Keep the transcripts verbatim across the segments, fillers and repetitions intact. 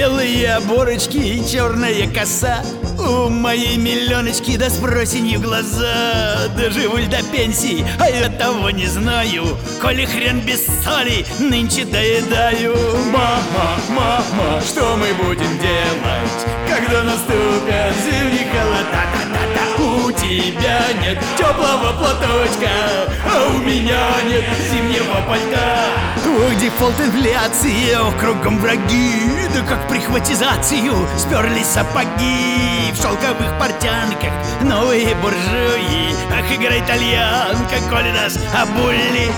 Белые оборочки и черная коса. У моей миллионочки да с просенью глаза. Доживу ль до пенсии, а я того не знаю. Коли хрен без соли нынче доедаю. Мама, мама, что мы будем делать, когда наступят зимние холода? У тебя нет теплого платочка, а у меня нет зимнего пальта. Ох, дефолт инфляции, ох, кругом враги. Да как прихватизацию сперли сапоги. В шелковых портянках новые буржуи. Ах, игра итальянка, коли нас обули.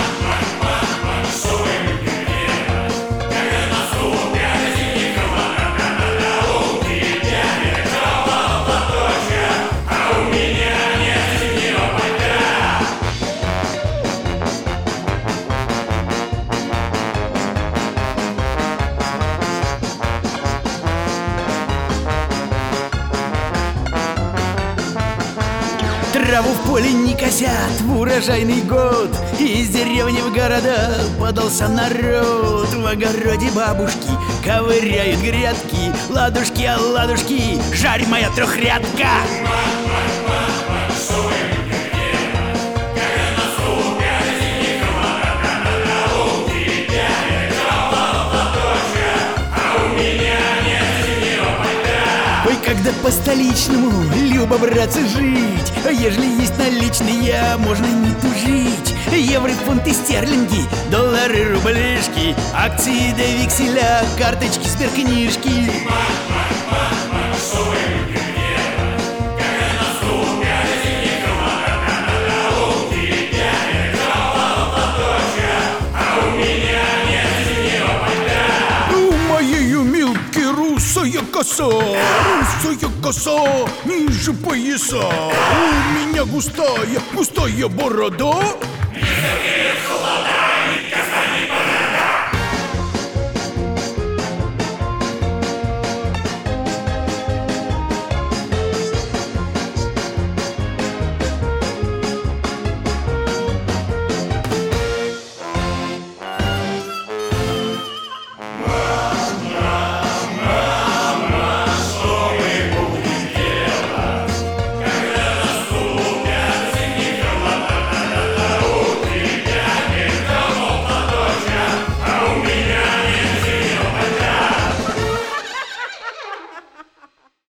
Траву в поле не косят в урожайный год. Из деревни в города подался народ. В огороде бабушки ковыряют грядки. Ладушки, а ладушки, жарь моя трехрядка. Ой, когда по-столичному любо, братцы, жить. А ежели есть наличные, можно не тужить. Евро, фунты, стерлинги, доллары, рублишки, акции да векселя, карточки, сберкнижки. Русая коса, русая коса, ниже пояса. У меня густая, густая борода.